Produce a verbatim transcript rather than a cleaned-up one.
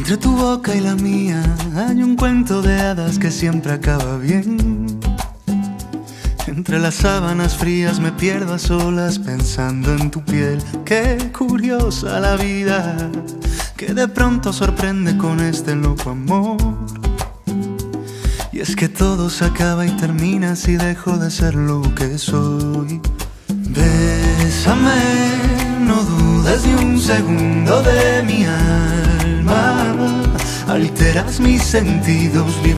Entre tu boca y la mía hay un cuento de hadas que siempre acaba bien. Entre las sábanas frías me pierdo a solas pensando en tu piel. Qué curiosa la vida, que de pronto sorprende con este loco amor. Y es que todo se acaba y termina si dejo de ser lo que soy. Bésame, no dudes ni un segundo de mi alma. Alteras mis sentidos,